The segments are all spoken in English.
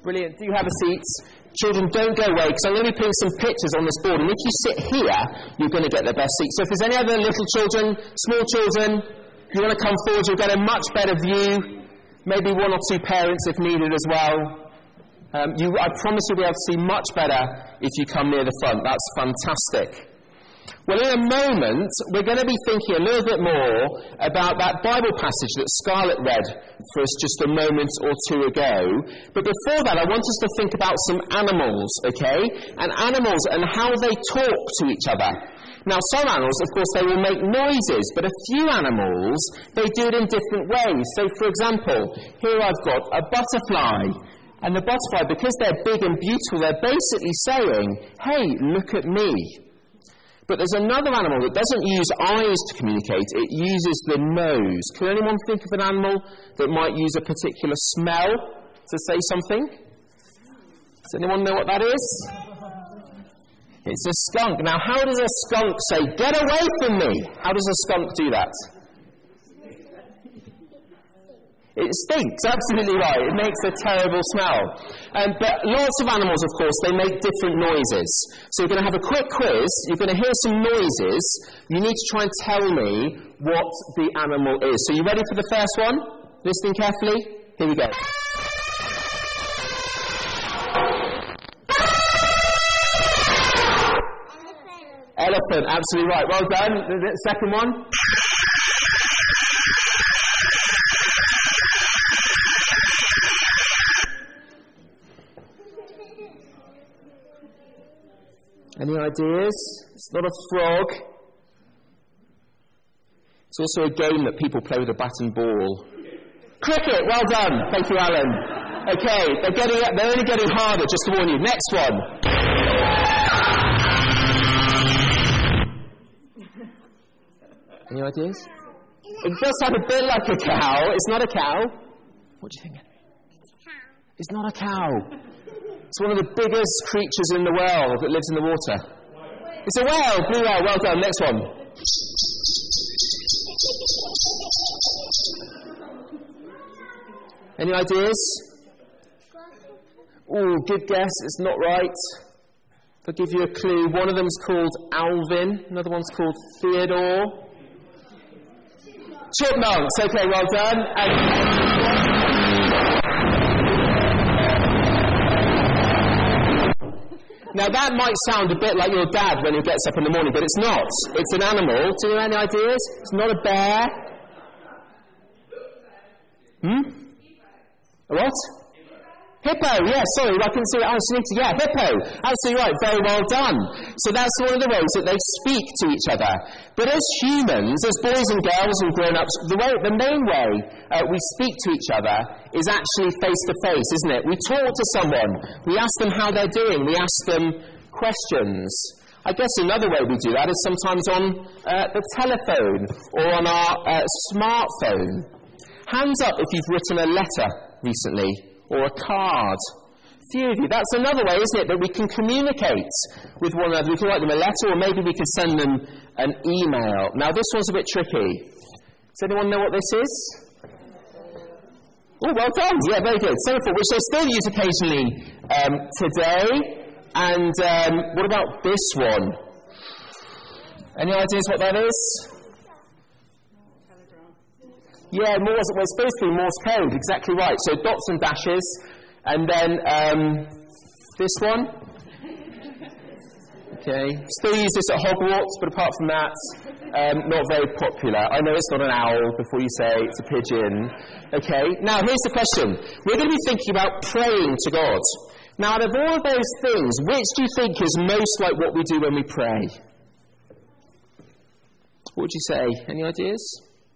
Brilliant. Do have a seat. Children, don't go away, because I'm going to be putting some pictures on this board, and if you sit here, you're going to get the best seat. So if there's any other little children, small children, you want to come forward, you'll get a much better view. Maybe one or two parents if needed as well. I promise you'll be able to see much better if you come near the front. That's fantastic. Well, in a moment, we're going to be thinking a little bit more about that Bible passage that Scarlett read for us just a moment or two ago. But before that, I want us to think about some animals, okay? And animals and how they talk to each other. Now, some animals, of course, they will make noises, but a few animals, they do it in different ways. So, for example, here I've got a butterfly. And the butterfly, because they're big and beautiful, they're basically saying, hey, look at me. But there's another animal that doesn't use eyes to communicate, it uses the nose. Can anyone think of an animal that might use a particular smell to say something? Does anyone know what that is? It's a skunk. Now, how does a skunk say, get away from me? How does a skunk do that? It stinks, absolutely right. It makes a terrible smell. But lots of animals, of course, they make different noises. So you're going to have a quick quiz. You're going to hear some noises. You need to try and tell me what the animal is. So you ready for the first one? Listening carefully? Here we go. Elephant, absolutely right. Well done. The second one? Any ideas? It's not a frog. It's also a game that people play with a bat and ball. Cricket, well done. Thank you, Alan. Okay, they're only getting harder, just to warn you. Next one. Any ideas? It does sound a bit like a cow. It's not a cow. What do you think, Henry? It's not a cow. It's one of the biggest creatures in the world that lives in the water. It's a whale, blue whale. Well done. Next one. Any ideas? Oh, good guess. It's not right. I'll give you a clue. One of them's called Alvin. Another one's called Theodore. Chipmunks. Okay, well done. Now, that might sound a bit like your dad when he gets up in the morning, but it's not. It's an animal. Do you have any ideas? It's not a bear. A what? Hippo, yeah, sorry, I couldn't see it. Yeah, hippo. Absolutely right, very well done. So that's one of the ways that they speak to each other. But as humans, as boys and girls and grown-ups, the main way we speak to each other is actually face-to-face, isn't it? We talk to someone, we ask them how they're doing, we ask them questions. I guess another way we do that is sometimes on the telephone or on our smartphone. Hands up if you've written a letter recently. Or a card. A few of you. That's another way, isn't it, that we can communicate with one another. We can write them a letter, or maybe we can send them an email. Now, this one's a bit tricky. Does anyone know what this is? Oh, well done. Yeah, very good. Semaphore, which they still use occasionally today. And what about this one? Any ideas what that is? Yeah, it's supposed to be Morse code, exactly right. So dots and dashes, and then this one. Okay, still use this at Hogwarts, but apart from that, not very popular. I know it's not an owl before you say it's a pigeon. Okay, now here's the question. We're going to be thinking about praying to God. Now, out of all of those things, which do you think is most like what we do when we pray? What would you say? Any ideas?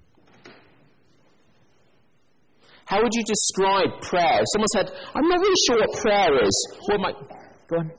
How would you describe prayer? If someone said, I'm not really sure what prayer is. What might... Go on.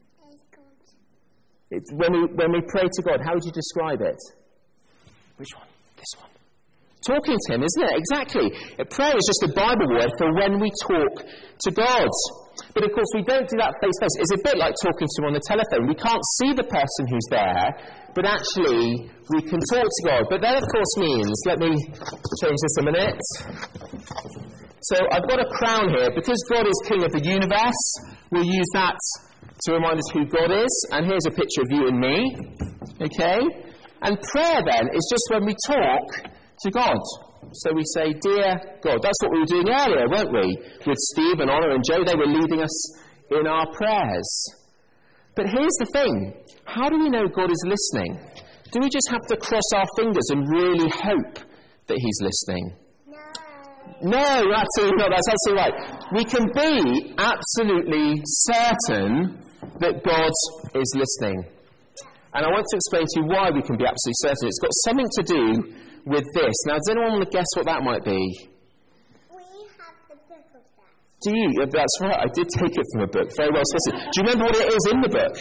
It's when we pray to God, how would you describe it? Which one? This one. Talking to Him, isn't it? Exactly. Prayer is just a Bible word for when we talk to God. But of course, we don't do that face to face. It's a bit like talking to Him on the telephone. We can't see the person who's there, but actually, we can talk to God. But that, of course, means, let me change this a minute. So I've got a crown here. Because God is king of the universe, we'll use that to remind us who God is. And here's a picture of you and me. Okay? And prayer then is just when we talk to God. So we say, Dear God. That's what we were doing earlier, weren't we? With Steve and Honor and Joe, they were leading us in our prayers. But here's the thing. How do we know God is listening? Do we just have to cross our fingers and really hope that he's listening? No, absolutely not. That's absolutely right. We can be absolutely certain that God is listening. And I want to explain to you why we can be absolutely certain. It's got something to do with this. Now, does anyone want to guess what that might be? We have the book of that. Do you? That's right. I did take it from a book. Very well spotted. Do you remember what it is in the book?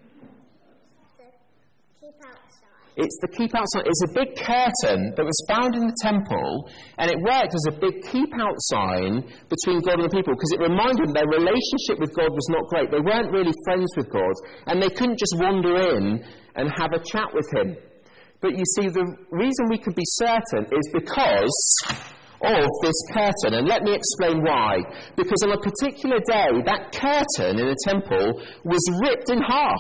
It's the keep outside. It's a big curtain that was found in the temple, and it worked as a big keep out sign between God and the people, because it reminded them their relationship with God was not great. They weren't really friends with God, and they couldn't just wander in and have a chat with him. But you see, the reason we can be certain is because of this curtain, and let me explain why. Because on a particular day, that curtain in the temple was ripped in half.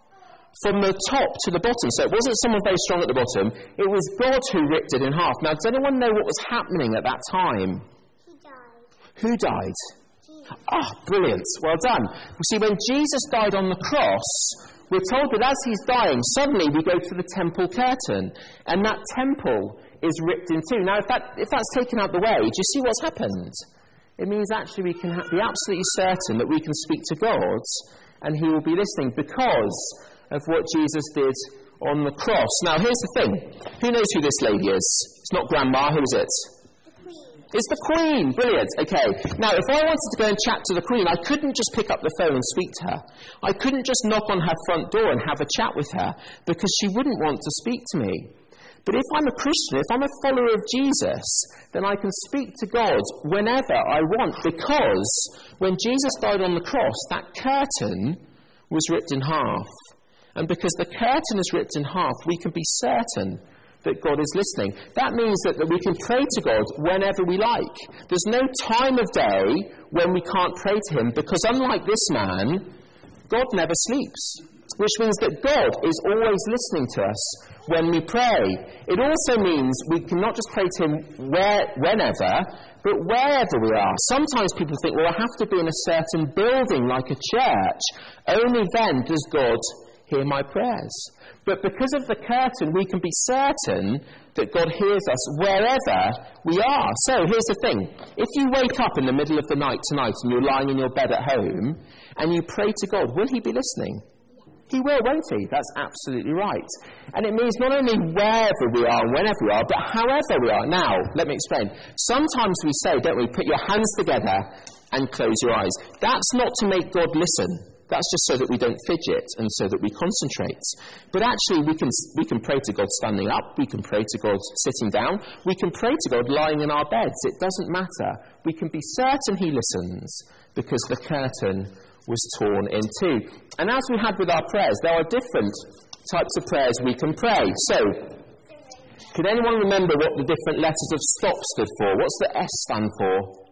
From the top to the bottom. So it wasn't someone very strong at the bottom. It was God who ripped it in half. Now, does anyone know what was happening at that time? He died. Who died? Jesus. Ah, brilliant. Well done. You see, when Jesus died on the cross, we're told that as he's dying, suddenly we go to the temple curtain. And that temple is ripped in two. Now, if that's taken out the way, do you see what's happened? It means actually we can be absolutely certain that we can speak to God and he will be listening because of what Jesus did on the cross. Now, here's the thing. Who knows who this lady is? It's not Grandma. Who is it? The Queen. It's the Queen. Brilliant. Okay. Now, if I wanted to go and chat to the Queen, I couldn't just pick up the phone and speak to her. I couldn't just knock on her front door and have a chat with her because she wouldn't want to speak to me. But if I'm a Christian, if I'm a follower of Jesus, then I can speak to God whenever I want, because when Jesus died on the cross, that curtain was ripped in half. And because the curtain is ripped in half, we can be certain that God is listening. That means that we can pray to God whenever we like. There's no time of day when we can't pray to him, because unlike this man, God never sleeps. Which means that God is always listening to us when we pray. It also means we can not just pray to him whenever, but wherever we are. Sometimes people think, well, I have to be in a certain building like a church. Only then does God hear my prayers. But because of the curtain, we can be certain that God hears us wherever we are. So here's the thing. If you wake up in the middle of the night tonight and you're lying in your bed at home and you pray to God, will he be listening? He will, won't he? That's absolutely right. And it means not only wherever we are and whenever we are, but however we are. Now, let me explain. Sometimes we say, don't we, put your hands together and close your eyes. That's not to make God listen. That's just so that we don't fidget and so that we concentrate. But actually, we can pray to God standing up. We can pray to God sitting down. We can pray to God lying in our beds. It doesn't matter. We can be certain he listens because the curtain was torn in two. And as we had with our prayers, there are different types of prayers we can pray. So, can anyone remember what the different letters of stop stood for? What's the S stand for?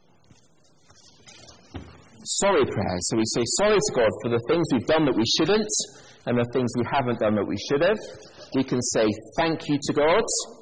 Sorry prayers. So we say sorry to God for the things we've done that we shouldn't and the things we haven't done that we should have. We can say thank you to God.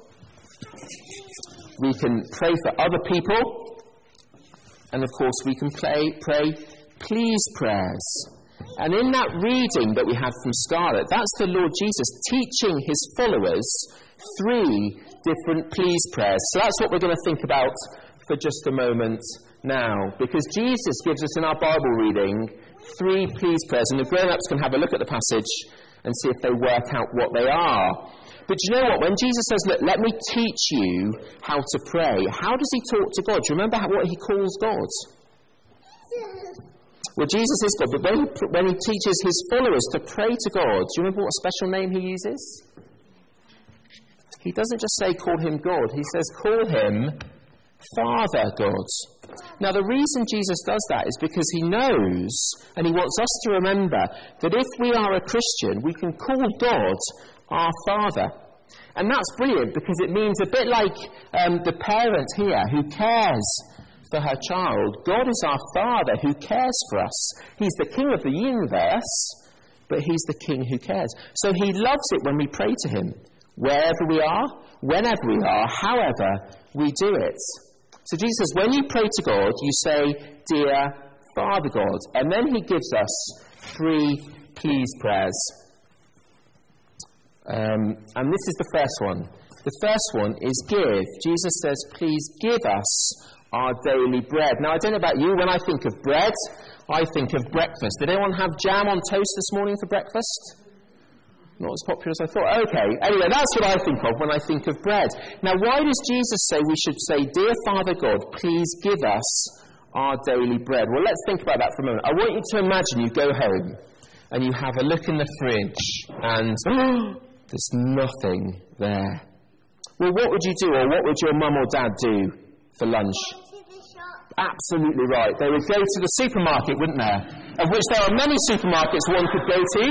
We can pray for other people. And of course we can pray please prayers. And in that reading that we had from Scarlett, that's the Lord Jesus teaching his followers 3 different please prayers. So that's what we're going to think about for just a moment now, because Jesus gives us in our Bible reading 3 please prayers, and the grown-ups can have a look at the passage and see if they work out what they are. But you know what? When Jesus says, look, let me teach you how to pray, how does he talk to God? Do you remember what he calls God? Well, Jesus is God, but when he teaches his followers to pray to God, do you remember what special name he uses? He doesn't just say call him God, he says call him Father God. Now, the reason Jesus does that is because he knows, and he wants us to remember, that if we are a Christian, we can call God our Father. And that's brilliant, because it means a bit like the parent here who cares for her child. God is our Father who cares for us. He's the King of the universe, but he's the King who cares. So he loves it when we pray to him. Wherever we are, whenever we are, however we do it. So Jesus says, when you pray to God, you say, Dear Father God. And then he gives us 3 please prayers. And this is the first one. The first one is give. Jesus says, please give us our daily bread. Now, I don't know about you, when I think of bread, I think of breakfast. Did anyone have jam on toast this morning for breakfast? Not as popular as I thought. Okay, anyway, that's what I think of when I think of bread. Now, why does Jesus say we should say, Dear Father God, please give us our daily bread? Well, let's think about that for a moment. I want you to imagine you go home and you have a look in the fridge and there's nothing there. Well, what would you do, or what would your mum or dad do for lunch? Go to the shop. Absolutely right. They would go to the supermarket, wouldn't there? Of which there are many supermarkets one could go to.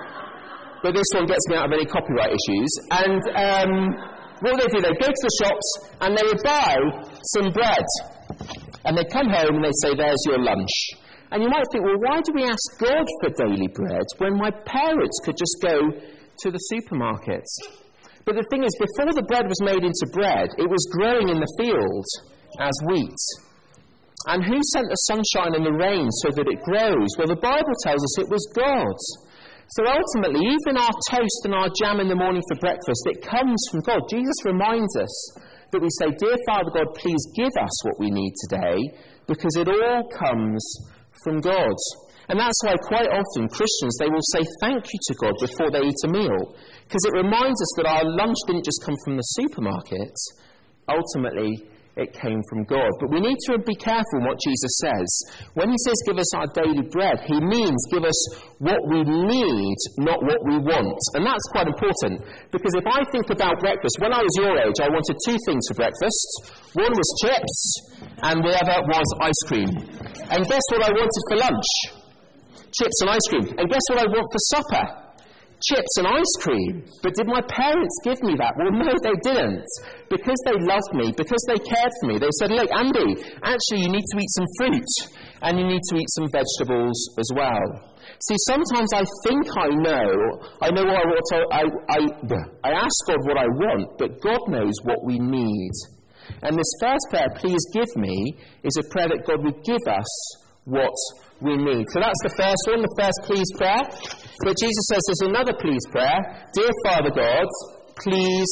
But this one gets me out of any copyright issues. And what would they do? They'd go to the shops and they would buy some bread. And they'd come home and they'd say, there's your lunch. And you might think, well, why do we ask God for daily bread when my parents could just go to the supermarket? But the thing is, before the bread was made into bread, it was growing in the field as wheat. And who sent the sunshine and the rain so that it grows? Well, the Bible tells us it was God. So ultimately, even our toast and our jam in the morning for breakfast, it comes from God. Jesus reminds us that we say, Dear Father God, please give us what we need today, because it all comes from God. And that's why quite often Christians, they will say thank you to God before they eat a meal, because it reminds us that our lunch didn't just come from the supermarket. Ultimately, it came from God. But we need to be careful what Jesus says. When he says give us our daily bread, he means give us what we need, not what we want. And that's quite important, because if I think about breakfast, when I was your age, I wanted 2 things for breakfast. One was chips, and the other was ice cream. And guess what I wanted for lunch? Chips and ice cream. And guess what I want for supper? Chips and ice cream. But did my parents give me that? Well, no, they didn't. Because they loved me, because they cared for me, they said, look, Andy, actually you need to eat some fruit, and you need to eat some vegetables as well. See, sometimes I think I know what I want. I ask God what I want, but God knows what we need. And this first prayer, please give me, is a prayer that God would give us what we need. So that's the first one, the first please prayer. But Jesus says there's another please prayer. Dear Father God, please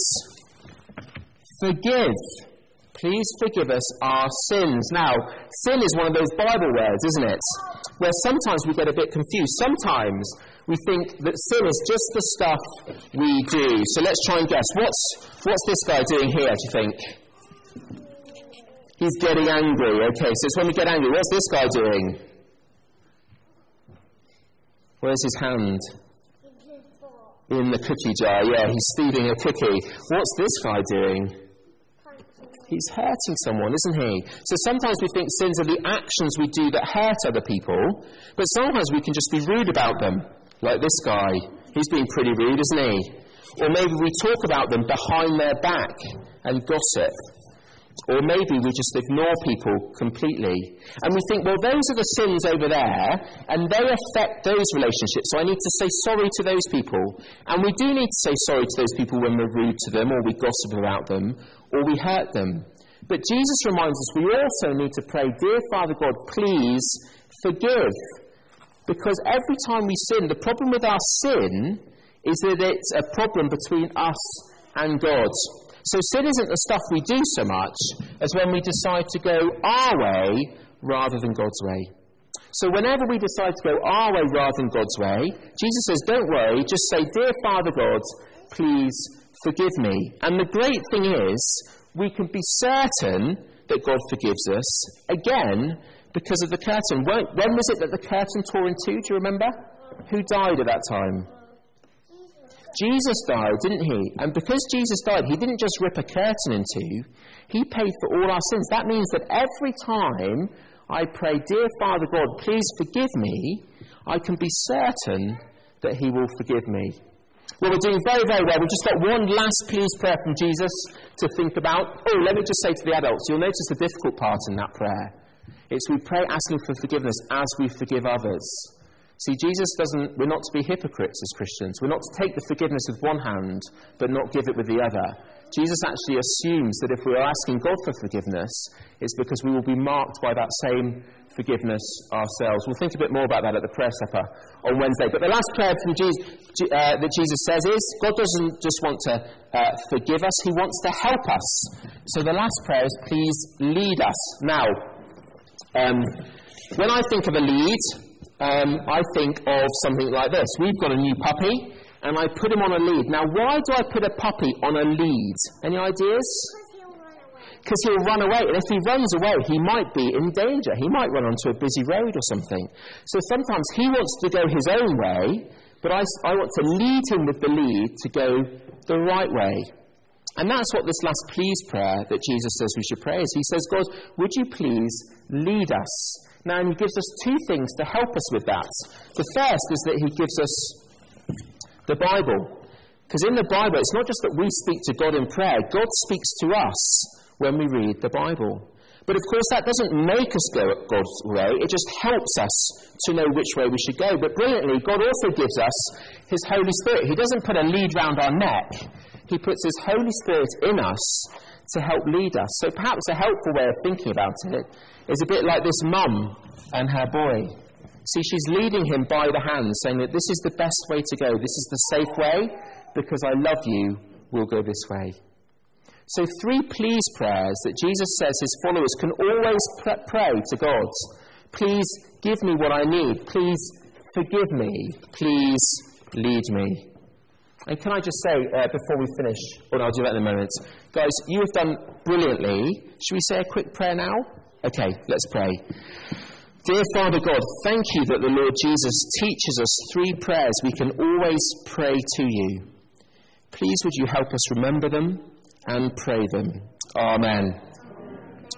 forgive. Please forgive us our sins. Now, sin is one of those Bible words, isn't it? Where sometimes we get a bit confused. Sometimes we think that sin is just the stuff we do. So let's try and guess. What's this guy doing here, do you think? He's getting angry. Okay, so it's when we get angry. What's this guy doing? Where's his hand? In the cookie jar. Yeah, he's stealing a cookie. What's this guy doing? He's hurting someone, isn't he? So sometimes we think sins are the actions we do that hurt other people, but sometimes we can just be rude about them, like this guy. He's being pretty rude, isn't he? Or maybe we talk about them behind their back and gossip. Or maybe we just ignore people completely. And we think, well, those are the sins over there, and they affect those relationships, so I need to say sorry to those people. And we do need to say sorry to those people when we're rude to them, or we gossip about them, or we hurt them. But Jesus reminds us we also need to pray, Dear Father God, please forgive. Because every time we sin, the problem with our sin is that it's a problem between us and God. So sin isn't the stuff we do so much as when we decide to go our way rather than God's way. So whenever we decide to go our way rather than God's way, Jesus says, don't worry, just say, Dear Father God, please forgive me. And the great thing is, we can be certain that God forgives us, again, because of the curtain. When was it that the curtain tore in two? Do you remember? Who died at that time? Jesus died, didn't he? And because Jesus died, he didn't just rip a curtain in two. He paid for all our sins. That means that every time I pray, Dear Father God, please forgive me, I can be certain that he will forgive me. Well, we're doing very, very well. We've just got one last please prayer from Jesus to think about. Oh, let me just say to the adults, you'll notice the difficult part in that prayer. It's we pray asking for forgiveness as we forgive others. See, we're not to be hypocrites as Christians. We're not to take the forgiveness with one hand, but not give it with the other. Jesus actually assumes that if we are asking God for forgiveness, it's because we will be marked by that same forgiveness ourselves. We'll think a bit more about that at the prayer supper on Wednesday. But the last prayer from that Jesus says is, God doesn't just want to forgive us, he wants to help us. So the last prayer is, please lead us. Now, when I think of a lead, I think of something like this. We've got a new puppy, and I put him on a lead. Now, why do I put a puppy on a lead? Any ideas? Because he'll run away. And if he runs away, he might be in danger. He might run onto a busy road or something. So sometimes he wants to go his own way, but I want to lead him with the lead to go the right way. And that's what this last please prayer that Jesus says we should pray is. He says, God, would you please lead us? Now, and he gives us two things to help us with that. The first is that he gives us the Bible. Because in the Bible, it's not just that we speak to God in prayer. God speaks to us when we read the Bible. But of course, that doesn't make us go God's way. It just helps us to know which way we should go. But brilliantly, God also gives us his Holy Spirit. He doesn't put a lead round our neck. He puts his Holy Spirit in us to help lead us. So perhaps a helpful way of thinking about it is a bit like this mum and her boy. See, she's leading him by the hand, saying that this is the best way to go. This is the safe way. Because I love you, we'll go this way. So 3 please prayers that Jesus says his followers can always pray to God. Please give me what I need. Please forgive me. Please lead me. And can I just say, before we finish, or I'll do that in a moment, guys, you have done brilliantly. Should we say a quick prayer now? Okay, let's pray. Dear Father God, thank you that the Lord Jesus teaches us 3 prayers we can always pray to you. Please would you help us remember them and pray them. Amen.